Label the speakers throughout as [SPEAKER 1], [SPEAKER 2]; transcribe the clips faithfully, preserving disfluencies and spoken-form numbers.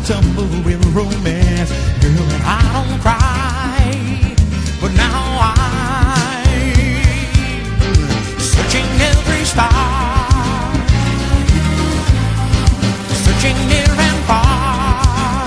[SPEAKER 1] tumble with romance, girl, and I don't cry. But now I'm searching every star, searching near and far,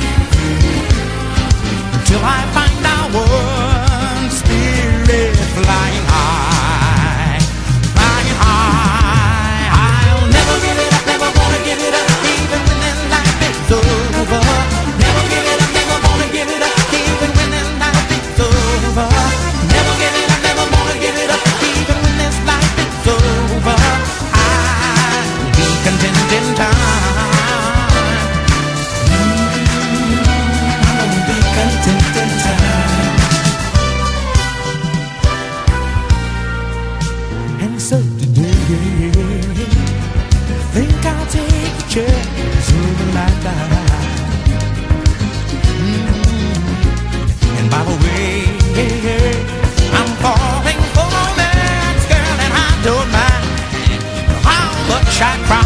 [SPEAKER 1] till I find our one spirit flying high, flying high. I'll never give it up, never wanna give it up, even when this life is over. Never give it up, never wanna give it up, even when this life is over. Never give it up, never wanna give it up, even when this life is over. I'll be content in time. I'll be content in time. And so today, think I'll take a chance of a lifetime. Mm. And by the way, I'm falling for romance, girl, and I don't mind how much I cry.